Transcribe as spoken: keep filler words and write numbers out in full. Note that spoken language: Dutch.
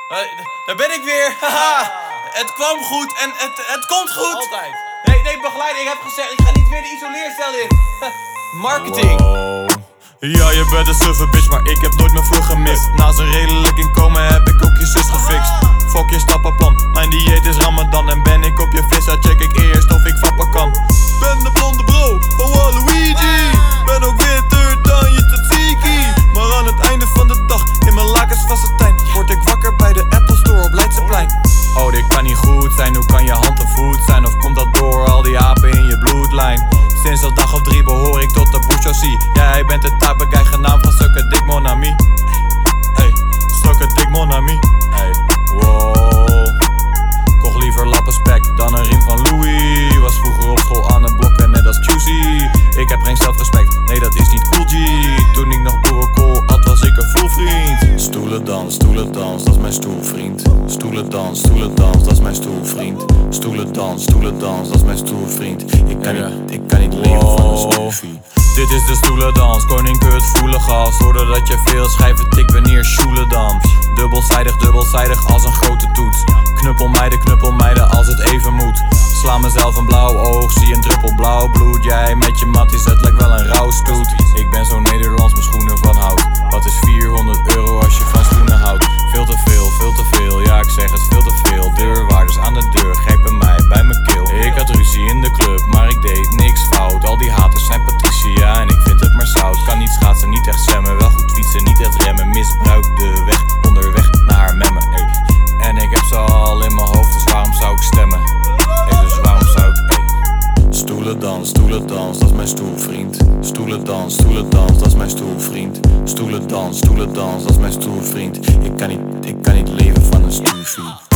Uh, daar ben ik weer. Haha. Het kwam goed en het, het komt goed. Altijd. Nee, nee, begeleiding. Ik heb gezegd, ik ga niet weer de isoleercel in. Marketing. Wow. Ja, je bent een suffe bitch, maar ik heb nooit mijn vlucht gemist. Na zijn redelijk inkomen heb ik ook je zus gefixt. Fuck je stappenplan, mijn dieet is Ramadan. En ben ik op je vissa, check ik eerst of ik vappen kan. Ben de blonde bro van Waluigi. Ben ook witter dan je tzatziki. Maar aan het einde van de dag, in mijn lakens van satijn, word ik wakker bij de Apple Store op Leidseplein. Oh, dit kan niet goed zijn, hoe kan je hand en voet zijn? Of komt dat door al die apen in je bloedlijn? Sinds al dag of drie behoor ik tot de bourgeoisie. Jij bent de type guy genaamd van sukke dik mon ami. Hey, sukke dik mon ami. Hey, wow. Kocht liever lappen spek dan een riem van Louis. Was vroeger op school aan het blokken net als Q C. Ik heb geen zelfrespect, nee dat is niet cool G. Toen ik nog boerenkool at was ik een voelvriend. Stoelendans, stoelendans, dat is mijn stoelvriend. Stoelendans, stoelendans, dat is mijn stoelvriend. Stoelendans, stoelendans, dat is mijn stoelvriend. Ik kan niet, ik kan niet leven van een stoelvriend. Dit is de stoelendans, koning kut voelen gas. Hoorde dat je veel schrijven tik wanneer stoelendans. Dubbelzijdig, dubbelzijdig als een grote toets. Knuppel meiden, knuppel meiden als het even moet. Sla mezelf een blauw oog, zie een druppel blauw bloed. Jij met je matties, het lijkt wel een rouwstoet. Ik ben zo Nederlands, mijn schoenen van hout. Wat is vierhonderd euro als je van schoenen houdt? Veel te veel, veel te veel, ja ik zeg het veel te veel. Deurwaarders aan de deur grepen mij bij mijn keel. Ik had ruzie in de club, maar ik deed niks fout. Al die haters zijn Patricia en ik vind het maar zout. Kan niet schaatsen, niet echt zwemmen, wel goed fietsen, niet echt remmen. Misbruik de weg, onderweg naar haar memmen. Ey. En ik heb ze al in mijn hoofd, dus waarom zou ik stemmen? Hey, dus waarom zou ik, ey. Stoelendans, stoelendans, dat is mijn stoelvriend. Stoelendans, stoelendans, dat is mijn stoelvriend. Stoelendans, stoelendans, dat is mijn stoelvriend. Ik kan niet, ik kan niet leven van een stoelvriend.